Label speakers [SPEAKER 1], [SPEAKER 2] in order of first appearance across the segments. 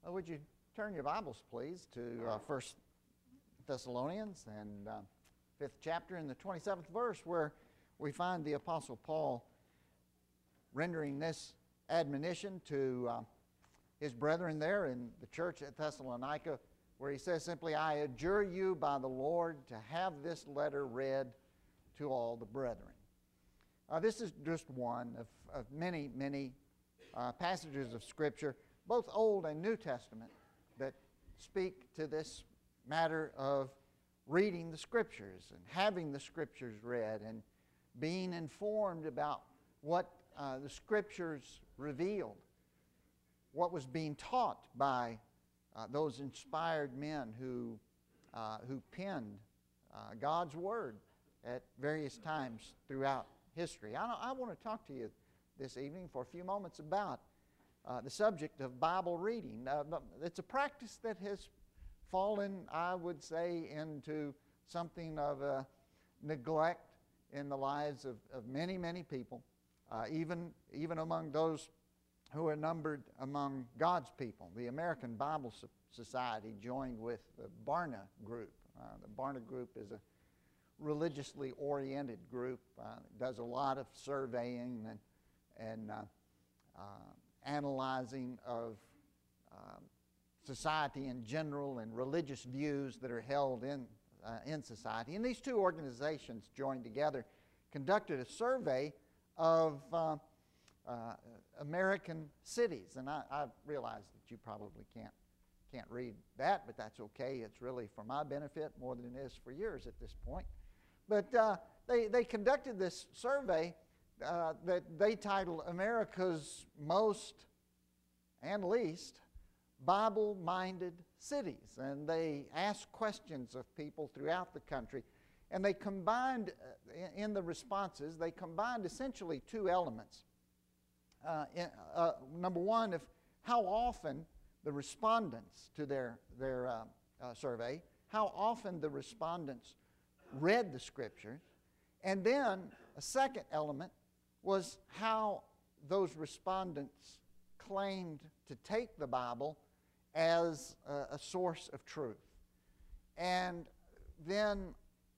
[SPEAKER 1] Would you turn your Bibles, please, to 1 Thessalonians and 5th chapter in the 27th verse, where we find the Apostle Paul rendering this admonition to his brethren there in the church at Thessalonica, where he says simply, "I adjure you by the Lord to have this letter read to all the brethren." This is just one of many, many passages of Scripture, both Old and New Testament, that speak to this matter of reading the Scriptures and having the Scriptures read and being informed about what the Scriptures revealed, what was being taught by those inspired men who penned God's Word at various times throughout history. I want to talk to you this evening for a few moments about the subject of Bible reading. It's a practice that has fallen, I would say, into something of a neglect in the lives of many, many people, even among those who are numbered among God's people. The American Bible Society joined with the Barna Group. The Barna Group is a religiously oriented group. It does a lot of surveying and analyzing of society in general and religious views that are held in society. And these two organizations joined together, conducted a survey of American cities. And I realize that you probably can't read that, but that's okay. It's really for my benefit more than it is for yours at this point. But they conducted this survey that they titled America's Most and Least Bible-Minded Cities. And they asked questions of people throughout the country. And they combined, in the responses, they combined essentially two elements. Number one, of how often the respondents to their survey, how often the respondents read the Scriptures. And then a second element was how those respondents claimed to take the Bible as a source of truth. And then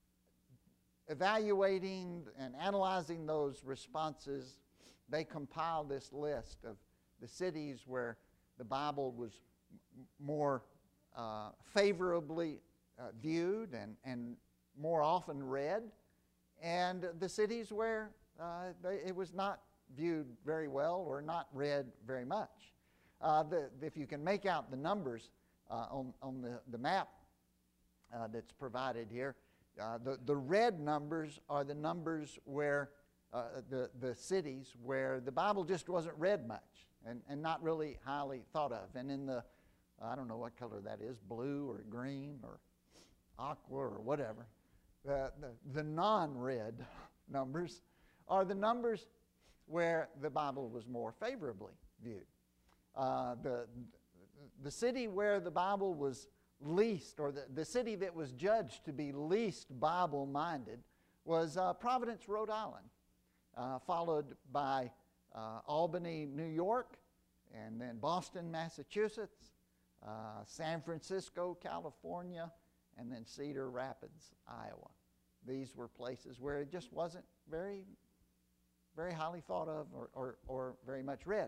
[SPEAKER 1] evaluating and analyzing those responses, they compiled this list of the cities where the Bible was more favorably viewed and more often read, and the cities where it was not viewed very well or not read very much. If you can make out the numbers on the map that's provided here, the red numbers are the numbers where the cities where the Bible just wasn't read much and not really highly thought of. And in the, I don't know what color that is, blue or green or aqua or whatever, the non-red numbers are the numbers where the Bible was more favorably viewed. The city where the Bible was least, or the city that was judged to be least Bible-minded was Providence, Rhode Island, followed by Albany, New York, and then Boston, Massachusetts, San Francisco, California, and then Cedar Rapids, Iowa. These were places where it just wasn't very highly thought of or very much read.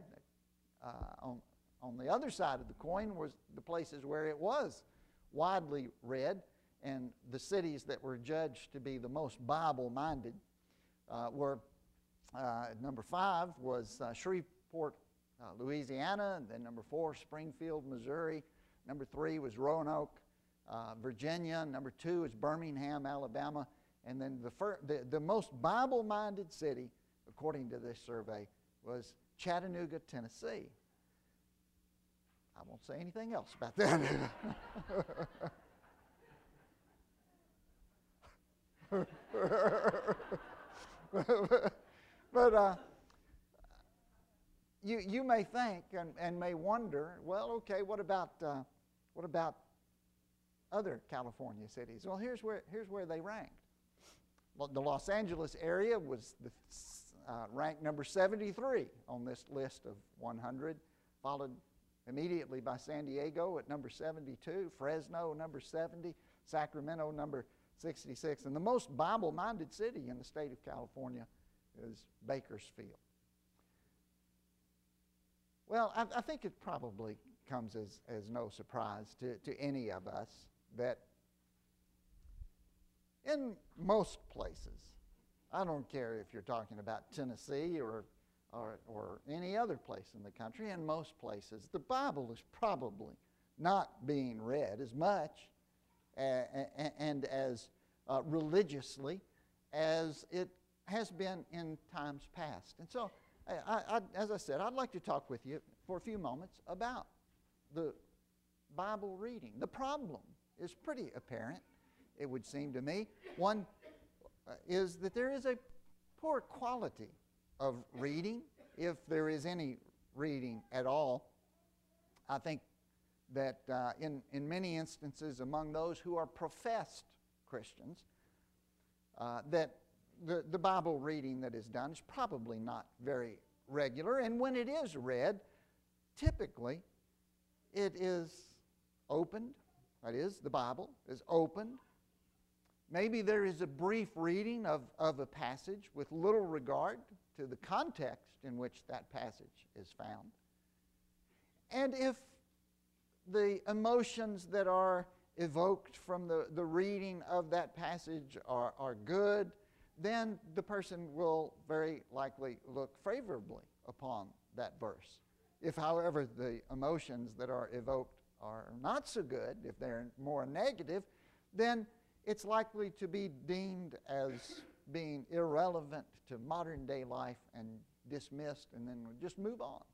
[SPEAKER 1] On the other side of the coin was the places where it was widely read, and the cities that were judged to be the most Bible-minded were, number 5 was Shreveport, Louisiana, and then number 4, Springfield, Missouri. Number 3 was Roanoke, Virginia. Number 2 is Birmingham, Alabama. And then the most Bible-minded city, according to this survey, was Chattanooga, Tennessee. I won't say anything else about that. But you may think and may wonder, well, okay, what about other California cities? Well, here's where they ranked. The Los Angeles area was ranked number 73 on this list of 100, followed immediately by San Diego at number 72, Fresno number 70, Sacramento number 66. And the most Bible-minded city in the state of California is Bakersfield. Well, I think it probably comes as no surprise to any of us that in most places, I don't care if you're talking about Tennessee or any other place in the country, in most places, the Bible is probably not being read as much and as religiously as it has been in times past. And so, as I said, I'd like to talk with you for a few moments about the Bible reading. The problem is pretty apparent, it would seem to me. One is that there is a poor quality of reading, if there is any reading at all. I think that in many instances among those who are professed Christians, that the Bible reading that is done is probably not very regular. And when it is read, typically it is opened, that is, the Bible is opened. Maybe there is a brief reading of a passage with little regard to the context in which that passage is found. And if the emotions that are evoked from the reading of that passage are good, then the person will very likely look favorably upon that verse. If, however, the emotions that are evoked are not so good, if they're more negative, then it's likely to be deemed as being irrelevant to modern day life and dismissed, and then we'll just move on.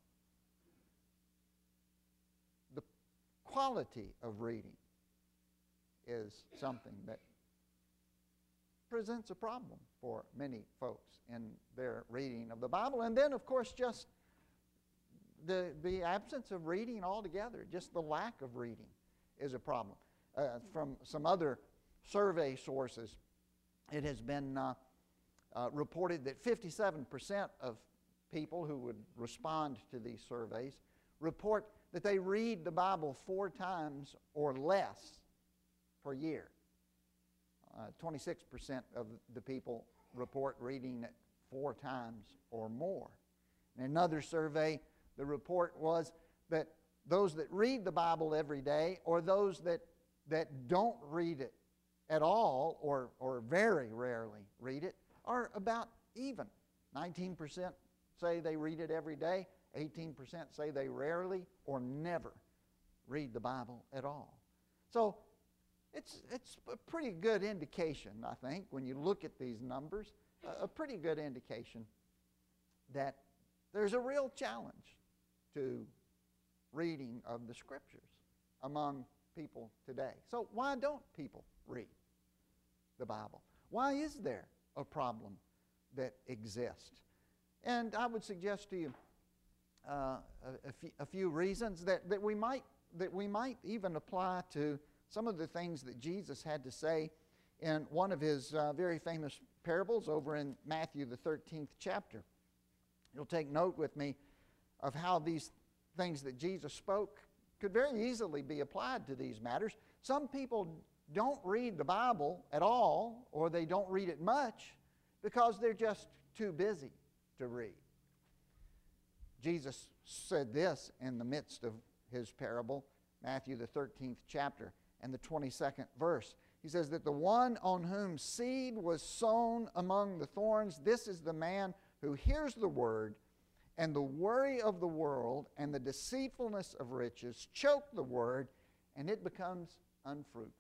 [SPEAKER 1] The quality of reading is something that presents a problem for many folks in their reading of the Bible. And then, of course, just the absence of reading altogether, just the lack of reading is a problem. From some other survey sources, it has been reported that 57% of people who would respond to these surveys report that they read the Bible 4 times or less per year. 26% of the people report reading it 4 times or more. In another survey, the report was that those that read the Bible every day, or those that don't read it at all, or very rarely read it, are about even. 19% say they read it every day. 18% say they rarely or never read the Bible at all. So it's a pretty good indication, I think, when you look at these numbers, a pretty good indication that there's a real challenge to reading of the Scriptures among people today. So why don't people read the Bible? Why is there a problem that exists? And I would suggest to you a few reasons that we might even apply to some of the things that Jesus had to say in one of his very famous parables over in Matthew, the 13th chapter. You'll take note with me of how these things that Jesus spoke could very easily be applied to these matters. Some people don't read the Bible at all, or they don't read it much because they're just too busy to read. Jesus said this in the midst of his parable, Matthew the 13th chapter and the 22nd verse. He says that the one on whom seed was sown among the thorns, this is the man who hears the word, and the worry of the world and the deceitfulness of riches choke the word, and it becomes unfruitful.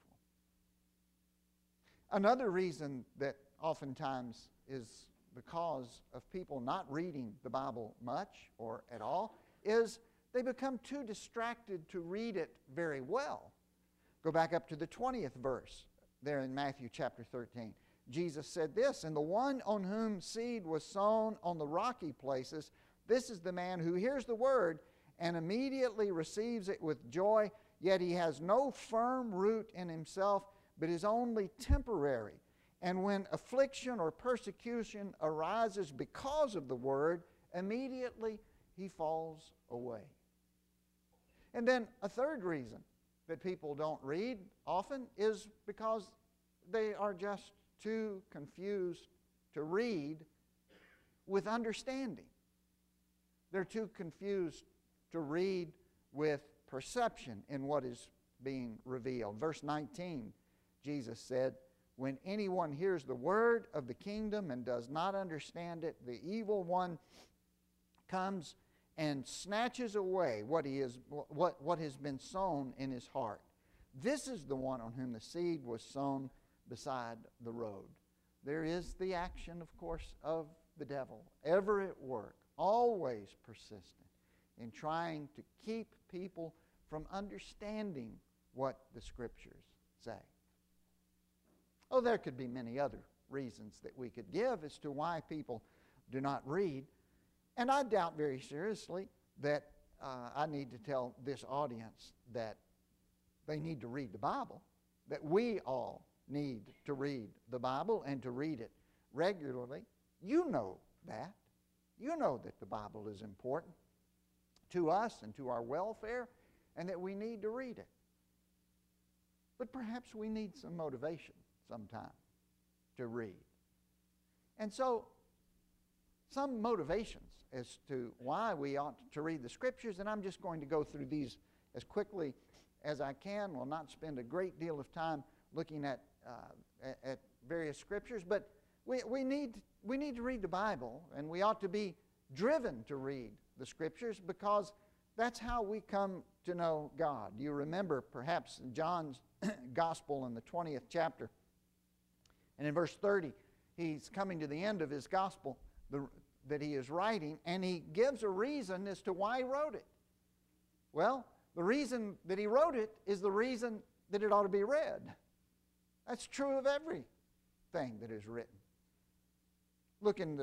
[SPEAKER 1] Another reason that oftentimes is the cause of people not reading the Bible much or at all is they become too distracted to read it very well. Go back up to the 20th verse there in Matthew chapter 13. Jesus said this, and the one on whom seed was sown on the rocky places, this is the man who hears the word and immediately receives it with joy, yet he has no firm root in himself, but is only temporary. And when affliction or persecution arises because of the word, immediately he falls away. And then a third reason that people don't read often is because they are just too confused to read with understanding. They're too confused to read with perception in what is being revealed. Verse 19, Jesus said, "When anyone hears the word of the kingdom and does not understand it, the evil one comes and snatches away what has been sown in his heart. This is the one on whom the seed was sown beside the road." There is the action, of course, of the devil, ever at work, always persistent in trying to keep people from understanding what the Scriptures say. Oh, there could be many other reasons that we could give as to why people do not read. And I doubt very seriously that I need to tell this audience that they need to read the Bible, that we all need to read the Bible and to read it regularly. You know that. You know that the Bible is important to us and to our welfare, and that we need to read it. But perhaps we need some motivation sometime to read. And so, some motivations as to why we ought to read the Scriptures, and I'm just going to go through these as quickly as I can. We'll not spend a great deal of time looking at various Scriptures, but we need to read the Bible, and we ought to be driven to read the Scriptures because that's how we come to know God. You remember perhaps in John's Gospel in the 20th chapter, and in verse 30, he's coming to the end of his Gospel that he is writing, and he gives a reason as to why he wrote it. Well, the reason that he wrote it is the reason that it ought to be read. That's true of everything that is written. Look in the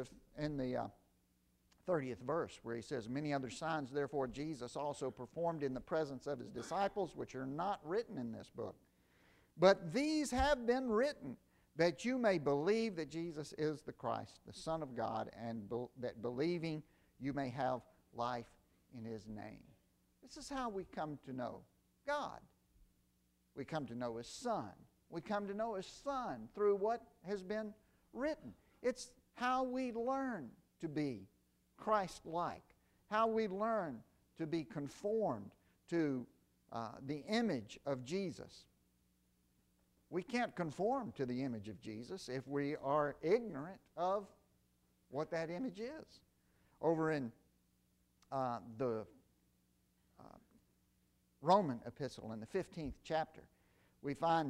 [SPEAKER 1] 30th verse where he says, "Many other signs therefore Jesus also performed in the presence of his disciples, which are not written in this book. But these have been written, that you may believe that Jesus is the Christ, the Son of God, and that believing you may have life in his name." This is how we come to know God. We come to know his Son. We come to know his Son through what has been written. It's how we learn to be Christ-like, how we learn to be conformed to the image of Jesus. We can't conform to the image of Jesus if we are ignorant of what that image is. Over in the Roman epistle in the 15th chapter, we find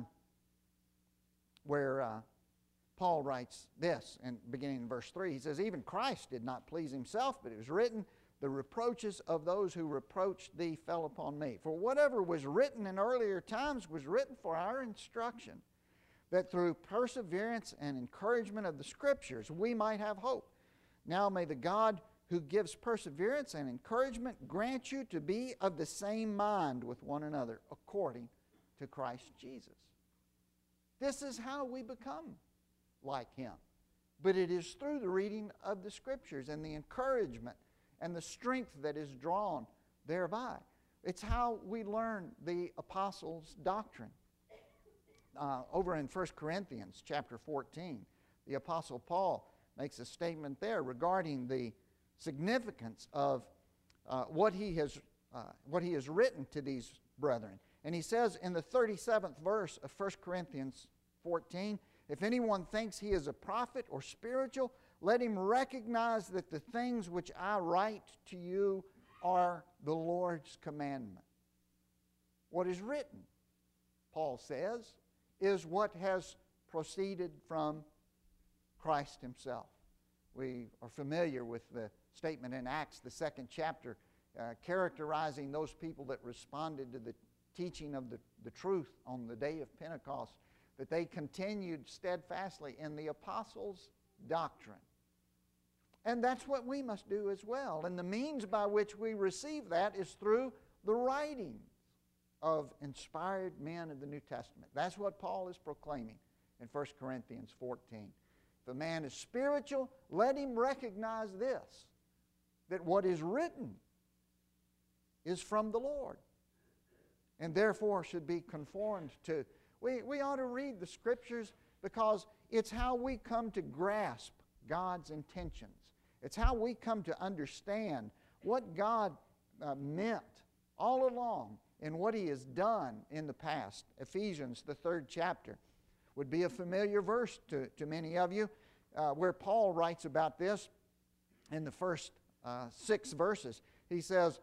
[SPEAKER 1] where Paul writes this, and beginning in verse 3, he says, "Even Christ did not please himself, but it was written, the reproaches of those who reproached thee fell upon me. For whatever was written in earlier times was written for our instruction, that through perseverance and encouragement of the Scriptures we might have hope. Now may the God who gives perseverance and encouragement grant you to be of the same mind with one another, according to Christ Jesus." This is how we become like him. But it is through the reading of the Scriptures and the encouragement and the strength that is drawn thereby. It's how we learn the apostles' doctrine. Over in 1 Corinthians chapter 14, the Apostle Paul makes a statement there regarding the significance of what he has written to these brethren. And he says in the 37th verse of 1 Corinthians 14, "If anyone thinks he is a prophet or spiritual, let him recognize that the things which I write to you are the Lord's commandment." What is written, Paul says, is what has proceeded from Christ himself. We are familiar with the statement in Acts, the 2nd chapter, characterizing those people that responded to the teaching of the truth on the day of Pentecost, that they continued steadfastly in the apostles' doctrine. And that's what we must do as well. And the means by which we receive that is through the writings of inspired men of the New Testament. That's what Paul is proclaiming in 1 Corinthians 14. If a man is spiritual, let him recognize this, that what is written is from the Lord. and therefore should be conformed to. We ought to read the Scriptures because it's how we come to grasp God's intentions. It's how we come to understand what God meant all along in what He has done in the past. Ephesians, the 3rd chapter, would be a familiar verse to many of you, where Paul writes about this in the first 6 verses. He says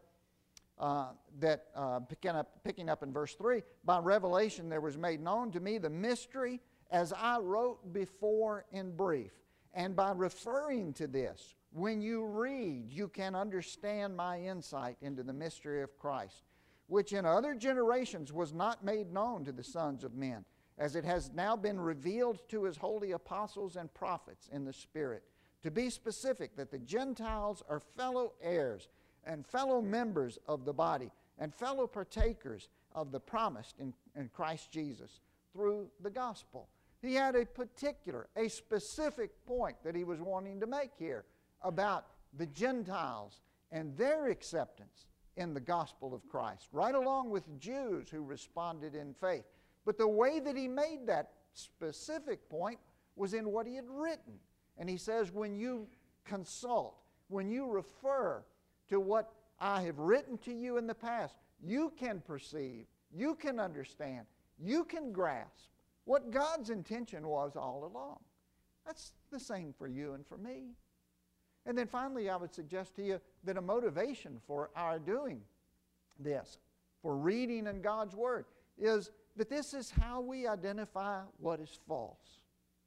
[SPEAKER 1] picking up in verse 3, by revelation there was made known to me the mystery as I wrote before in brief. And by referring to this, when you read, you can understand my insight into the mystery of Christ, which in other generations was not made known to the sons of men, as it has now been revealed to His holy apostles and prophets in the Spirit. To be specific, that the Gentiles are fellow heirs and fellow members of the body and fellow partakers of the promise in Christ Jesus through the gospel. He had a particular, a specific point that he was wanting to make here about the Gentiles and their acceptance in the gospel of Christ, right along with Jews who responded in faith. But the way that he made that specific point was in what he had written. And he says, when you consult, when you refer to what I have written to you in the past, you can perceive, you can understand, you can grasp what God's intention was all along. That's the same for you and for me. And then finally, I would suggest to you that a motivation for our doing this, for reading in God's Word, is that this is how we identify what is false.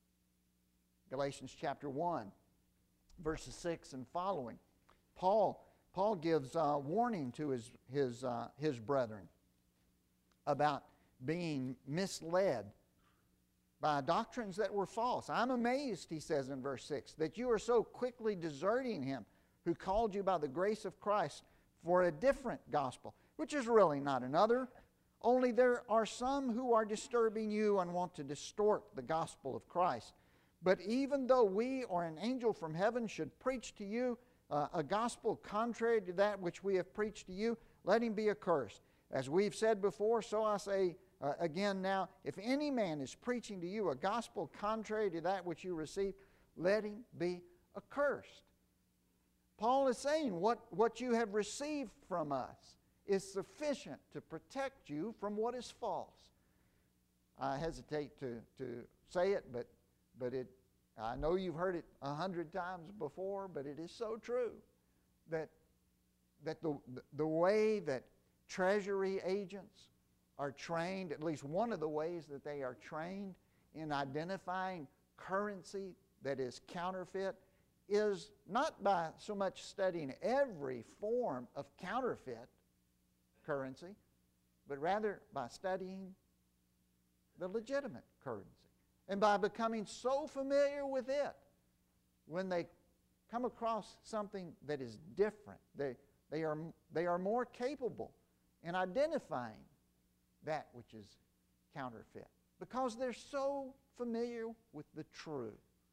[SPEAKER 1] Galatians chapter 1, verses 6 and following. Paul gives warning to his brethren about being misled by doctrines that were false. I'm amazed, he says in verse 6, that you are so quickly deserting Him who called you by the grace of Christ for a different gospel, which is really not another. Only there are some who are disturbing you and want to distort the gospel of Christ. But even though we or an angel from heaven should preach to you a gospel contrary to that which we have preached to you, let him be accursed. As we've said before, so I say again now, if any man is preaching to you a gospel contrary to that which you received, let him be accursed. Paul is saying what you have received from us is sufficient to protect you from what is false. I hesitate to say it, but I know you've heard it 100 times before, but it is so true that the way that Treasury agents are trained, at least one of the ways that they are trained in identifying currency that is counterfeit, is not by so much studying every form of counterfeit currency, but rather by studying the legitimate currency. And by becoming so familiar with it, when they come across something that is different, they are more capable in identifying that which is counterfeit, because they're so familiar with the truth.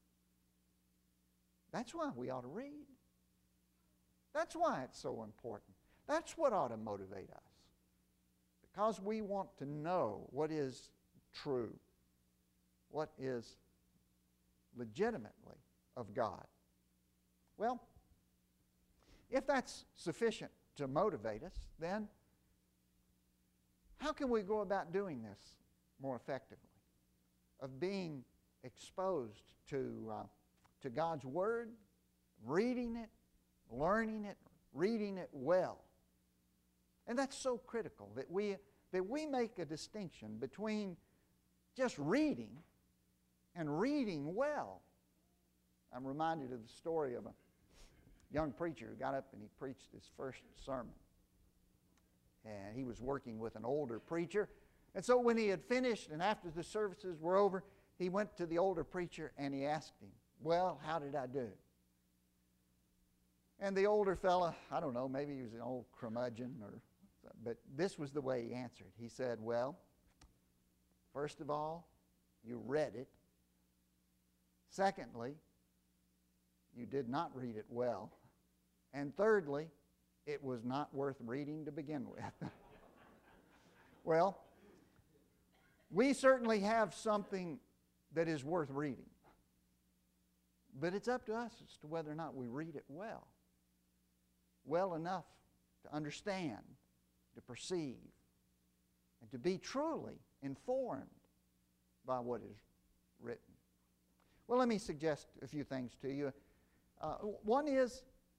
[SPEAKER 1] That's why we ought to read. That's why it's so important. That's what ought to motivate us, because we want to know what is true, what is legitimately of God. Well, if that's sufficient to motivate us, then how can we go about doing this more effectively? Of being exposed to God's Word, reading it, learning it, reading it well. And that's so critical that we make a distinction between just reading and reading well. I'm reminded of the story of a young preacher who got up and he preached his first sermon. And he was working with an older preacher. And so when he had finished and after the services were over, he went to the older preacher and he asked him, "Well, how did I do?" And the older fella, I don't know, maybe he was an old curmudgeon, but this was the way he answered. He said, "Well, first of all, you read it. Secondly, you did not read it well. And thirdly, it was not worth reading to begin with." Well, we certainly have something that is worth reading. But it's up to us as to whether or not we read it well enough to understand, to perceive, and to be truly informed by what is written. Well, let me suggest a few things to you. One is,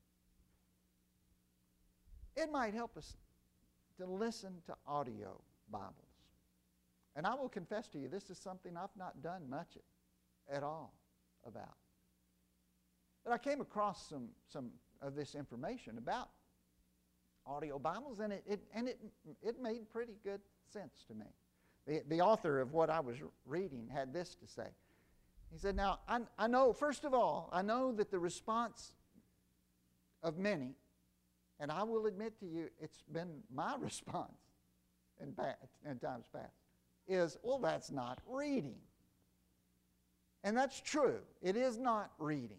[SPEAKER 1] it might help us to listen to audio Bibles. And I will confess to you, this is something I've not done much at all about. But I came across some of this information about audio Bibles, and it made pretty good sense to me. The author of what I was reading had this to say. He said, now, I know, first of all, I know that the response of many, and I will admit to you, it's been my response in times past, is, well, that's not reading. And that's true. It is not reading.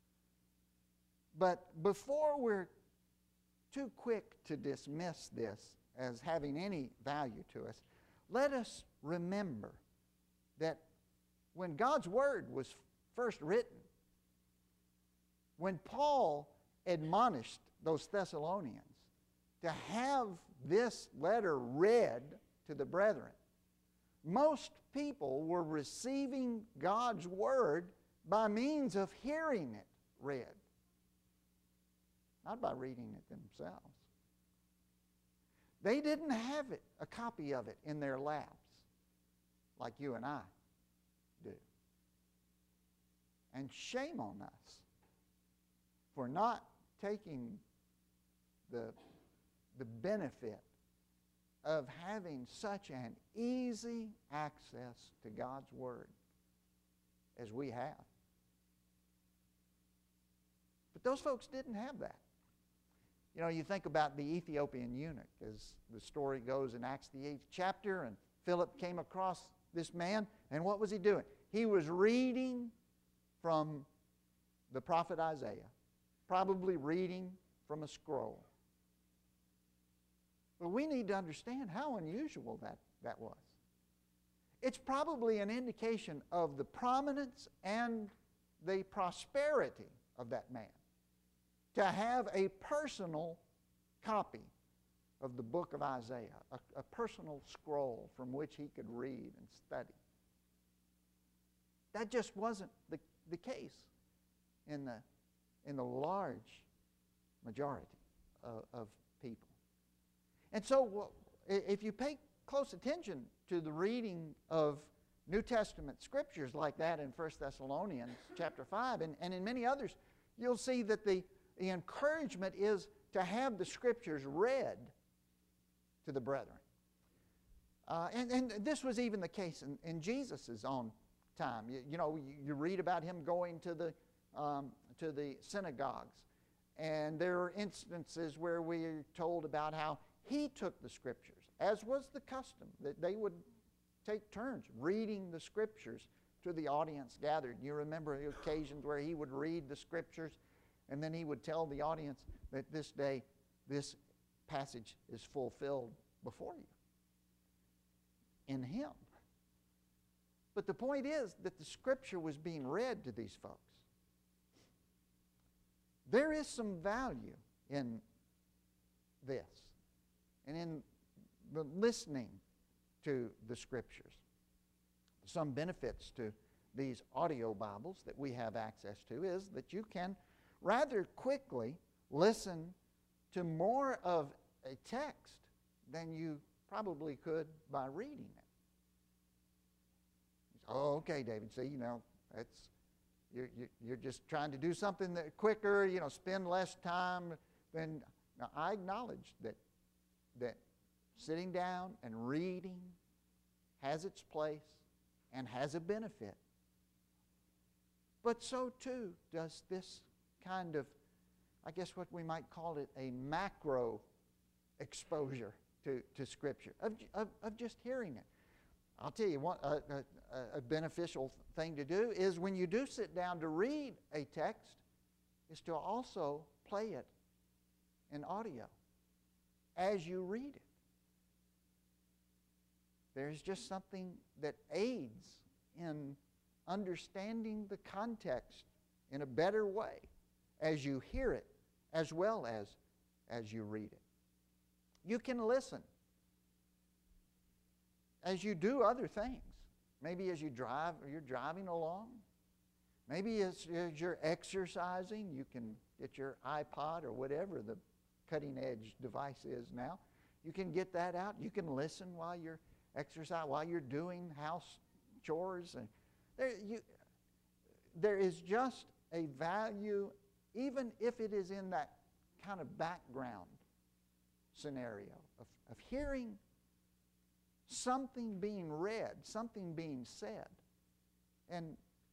[SPEAKER 1] But before we're too quick to dismiss this as having any value to us, let us remember that when God's Word was first written, when Paul admonished those Thessalonians to have this letter read to the brethren, most people were receiving God's Word by means of hearing it read, not by reading it themselves. They didn't have a copy of it in their laps like you and I do. And shame on us for not taking the benefit of having such an easy access to God's Word as we have. But those folks didn't have that. You know, you think about the Ethiopian eunuch, as the story goes in Acts the 8th chapter, and Philip came across this man, and what was he doing? He was reading from the prophet Isaiah, probably reading from a scroll. But we need to understand how unusual that was. It's probably an indication of the prominence and the prosperity of that man to have a personal copy of the book of Isaiah, a personal scroll from which he could read and study. That just wasn't the case in the large majority of people. And so if you pay close attention to the reading of New Testament scriptures like that in 1 Thessalonians chapter 5 and in many others, you'll see that the encouragement is to have the scriptures read to the brethren. And this was even the case in Jesus' own time. You read about him going to the synagogues, and there are instances where we are told about how he took the scriptures, as was the custom, that they would take turns reading the scriptures to the audience gathered. You remember occasions where he would read the scriptures, and then he would tell the audience that this day, this passage is fulfilled before you in him. But the point is that the scripture was being read to these folks. There is some value in this and in the listening to the scriptures. Some benefits to these audio Bibles that we have access to is that you can rather quickly listen to more of a text than you probably could by reading it. Oh, okay, David, see, that's you're just trying to do something that quicker, spend less time. Now, I acknowledge that sitting down and reading has its place and has a benefit. But so too does this kind of, I guess what we might call it, a macro exposure to Scripture, of just hearing it. I'll tell you what, a beneficial thing to do is when you do sit down to read a text, is to also play it in audio as you read it. there's just something that aids in understanding the context in a better way as you hear it as well as you read it. You can listen as you do other things. Maybe as you drive, or you're driving along. Maybe as you're exercising, you can get your iPod or whatever the cutting-edge device is now. You can get that out. You can listen while you're exercising, while you're doing house chores. And there is just a value, even if it is in that kind of background scenario of hearing something being read, something being said. And,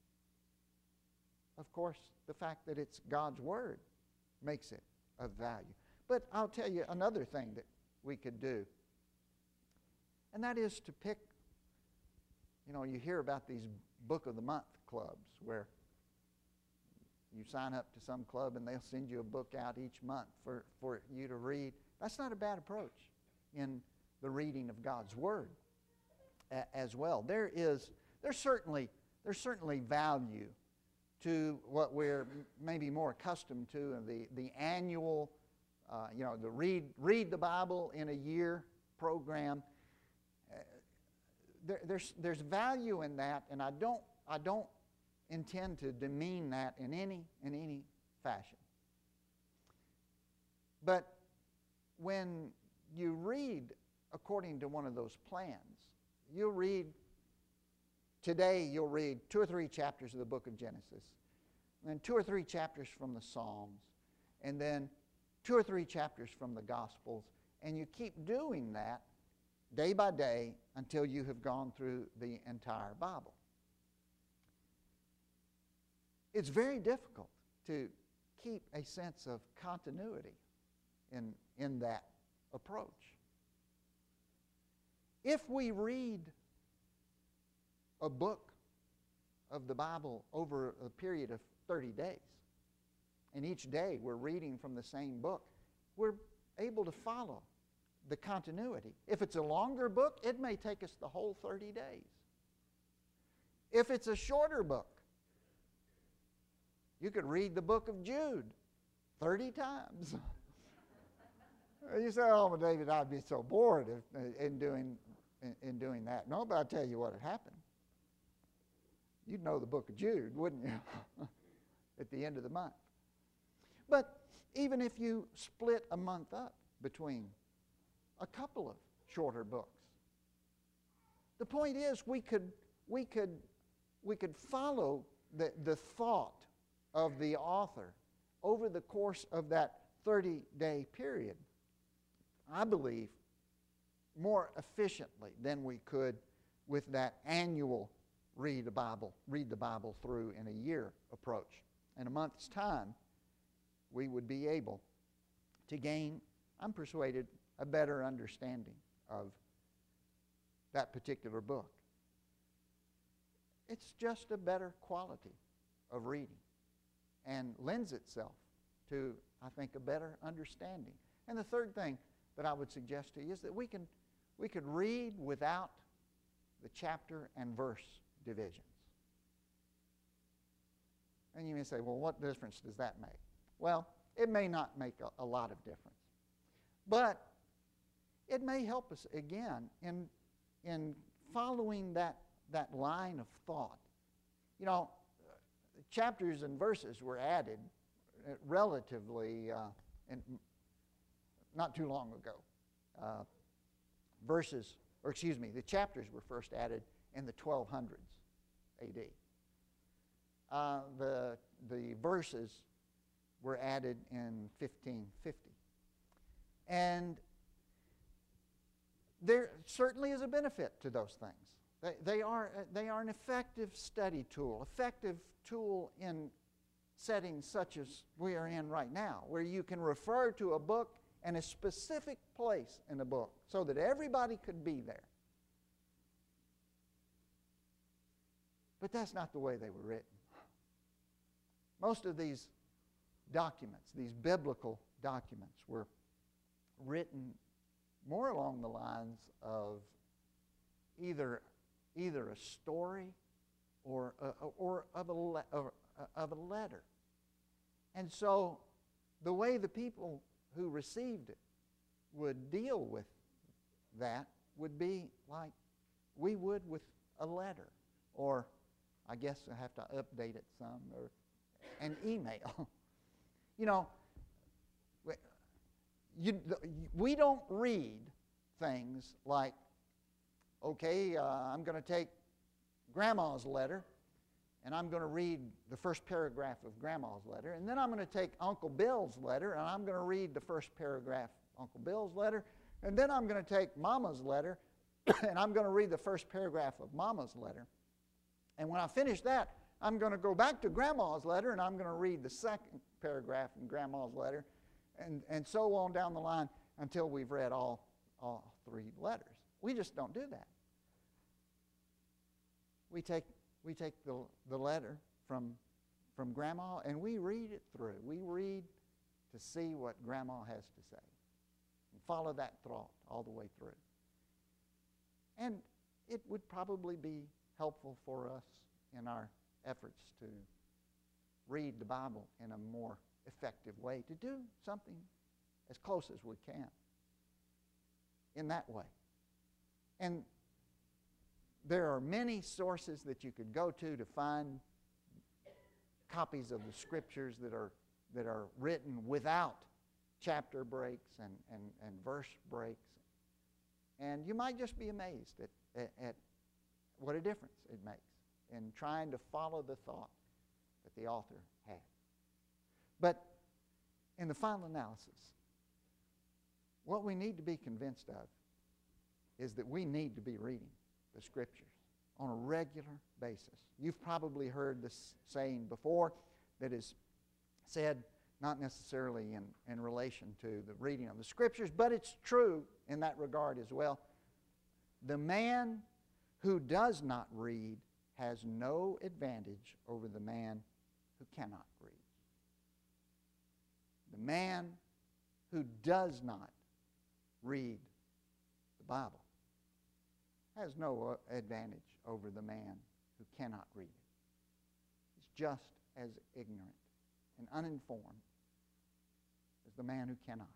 [SPEAKER 1] of course, the fact that it's God's Word makes it of value. But I'll tell you another thing that we could do, and that is to pick, you hear about these Book of the Month clubs where you sign up to some club and they'll send you a book out each month for you to read. That's not a bad approach in the reading of God's Word as well. There's certainly value to what we're maybe more accustomed to in the annual, the read the Bible in a year program. There's value in that, and I don't intend to demean that in any fashion. But when you read according to one of those plans, you'll read 2 or 3 chapters of the book of Genesis, and then 2 or 3 chapters from the Psalms, and then 2 or 3 chapters from the Gospels, and you keep doing that day by day until you have gone through the entire Bible. It's very difficult to keep a sense of continuity in that approach. If we read a book of the Bible over a period of 30 days, and each day we're reading from the same book, we're able to follow the continuity. If it's a longer book, it may take us the whole 30 days. If it's a shorter book, you could read the book of Jude 30 times. You say, oh, well, David, I'd be so bored in doing that. No, but I'll tell you what had happened. You'd know the book of Jude, wouldn't you, at the end of the month. But even if you split a month up between a couple of shorter books, the point is we could follow the thought of the author over the course of that 30-day period, I believe, more efficiently than we could with that annual read the Bible through in a year approach. In a month's time, we would be able to gain, I'm persuaded, a better understanding of that particular book. It's just a better quality of reading and lends itself to, I think, a better understanding. And the third thing that I would suggest to you is that we could read without the chapter and verse divisions. And you may say, well, what difference does that make? Well, it may not make a lot of difference. But it may help us, again, in following that line of thought. Chapters and verses were added relatively not too long ago. The chapters were first added in the 1200s A.D. The verses were added in 1550. And there certainly is a benefit to those things. They are an effective study tool, effective tool in settings such as we are in right now, where you can refer to a book and a specific place in the book so that everybody could be there. But that's not the way they were written. Most of these documents, these biblical documents, were written more along the lines of either a story or of a letter. And so the way the people who received it would deal with that would be like we would with a letter, or I guess I have to update it some, or an email. You know, we don't read things like, okay, I'm going to take Grandma's letter, and I'm going to read the first paragraph of Grandma's letter, and then I'm going to take Uncle Bill's letter, and I'm going to read the first paragraph of Uncle Bill's letter, and then I'm going to take Mama's letter, and I'm going to read the first paragraph of Mama's letter. And when I finish that, I'm going to go back to Grandma's letter, and I'm going to read the second paragraph in Grandma's letter, and so on down the line until we've read all three letters. We just don't do that. We take the letter from Grandma, and we read it through. We read to see what Grandma has to say and follow that thought all the way through. And it would probably be helpful for us in our efforts to read the Bible in a more effective way, to do something as close as we can in that way. And there are many sources that you could go to find copies of the Scriptures that are written without chapter breaks and verse breaks. And you might just be amazed at what a difference it makes in trying to follow the thought that the author had. But in the final analysis, what we need to be convinced of is that we need to be reading the Scriptures on a regular basis. You've probably heard this saying before that is said not necessarily in relation to the reading of the Scriptures, but it's true in that regard as well. The man who does not read has no advantage over the man who cannot read. The man who does not read the Bible has no advantage over the man who cannot read it. He's just as ignorant and uninformed as the man who cannot.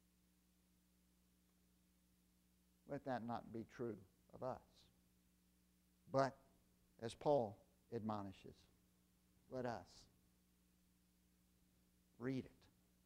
[SPEAKER 1] Let that not be true of us. But as Paul admonishes, let us read it.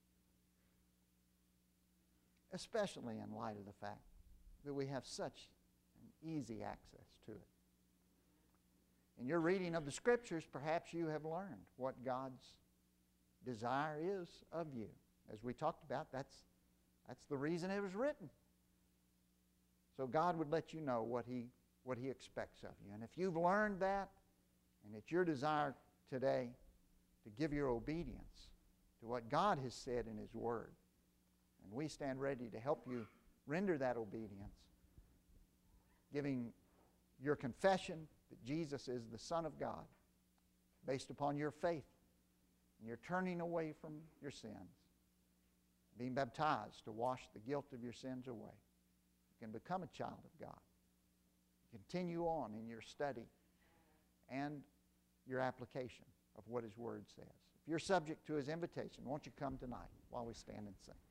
[SPEAKER 1] Especially in light of the fact that we have such an easy access to it. In your reading of the Scriptures, perhaps you have learned what God's desire is of you. As we talked about, that's the reason it was written. So God would let you know what He expects of you. And if you've learned that, and it's your desire today to give your obedience to what God has said in His Word, and we stand ready to help you render that obedience, giving your confession that Jesus is the Son of God based upon your faith, and you're turning away from your sins, being baptized to wash the guilt of your sins away. You can become a child of God. Continue on in your study and your application of what His Word says. If you're subject to His invitation, won't you come tonight while we stand and sing?